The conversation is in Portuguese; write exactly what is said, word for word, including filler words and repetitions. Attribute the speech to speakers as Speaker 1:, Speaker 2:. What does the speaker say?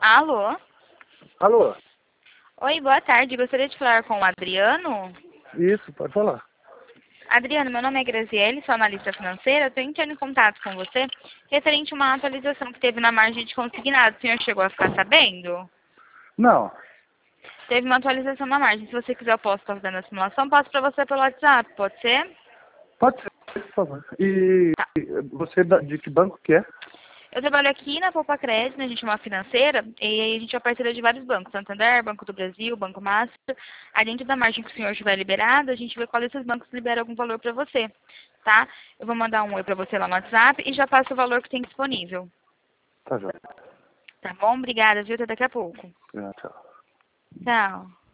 Speaker 1: Alô?
Speaker 2: Alô?
Speaker 1: Oi, boa tarde. Gostaria de falar com o Adriano.
Speaker 2: Isso, pode falar.
Speaker 1: Adriano, meu nome é Graziele, sou analista financeira. Estou entrando em contato com você referente a uma atualização que teve na margem de consignado. O senhor chegou a ficar sabendo?
Speaker 2: Não,
Speaker 1: Teve uma atualização na margem. Se você quiser, eu posso estar fazendo a simulação. Passo para você pelo WhatsApp, pode ser?
Speaker 2: pode ser, por favor. E
Speaker 1: Tá.
Speaker 2: você da- de que banco que é?
Speaker 1: Eu trabalho aqui na Poupa Crédito, né? A gente é uma financeira, e aí a gente é parceira de vários bancos, Santander, Banco do Brasil, Banco Master. Aí dentro da margem que o senhor tiver liberado, a gente vê qual desses bancos libera algum valor para você, tá? Eu vou mandar um oi para você lá no WhatsApp e já passo o valor que tem disponível.
Speaker 2: Tá, joia.
Speaker 1: Tá bom? Obrigada, viu? Até daqui a pouco.
Speaker 2: É, tchau.
Speaker 1: Tchau.